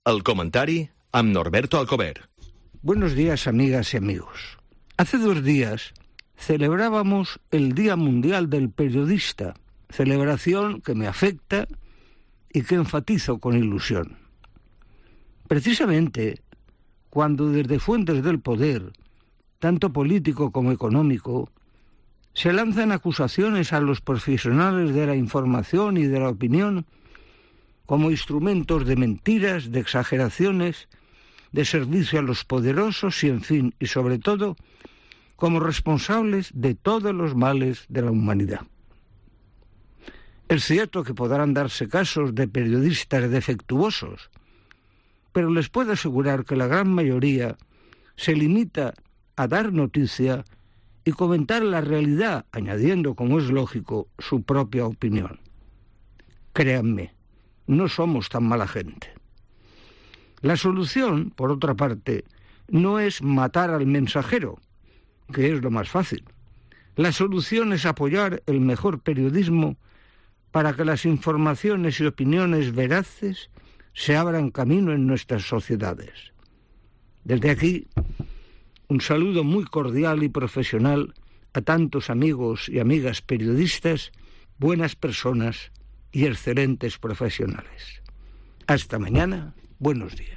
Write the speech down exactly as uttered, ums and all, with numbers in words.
El comentari amb Norberto Alcover. Buenos días, amigas y amigos. Hace dos días celebrábamos el Día Mundial del Periodista, celebración que me afecta y que enfatizo con ilusión. Precisamente cuando desde fuentes del poder, tanto político como económico, se lanzan acusaciones a los profesionales de la información y de la opinión como instrumentos de mentiras, de exageraciones, de servicio a los poderosos y, en fin, y sobre todo, como responsables de todos los males de la humanidad. Es cierto que podrán darse casos de periodistas defectuosos, pero les puedo asegurar que la gran mayoría se limita a dar noticia y comentar la realidad, añadiendo, como es lógico, su propia opinión. Créanme, no somos tan mala gente. La solución, por otra parte, no es matar al mensajero, que es lo más fácil. La solución es apoyar el mejor periodismo para que las informaciones y opiniones veraces se abran camino en nuestras sociedades. Desde aquí, un saludo muy cordial y profesional a tantos amigos y amigas periodistas, buenas personas y excelentes profesionales. Hasta mañana, buenos días.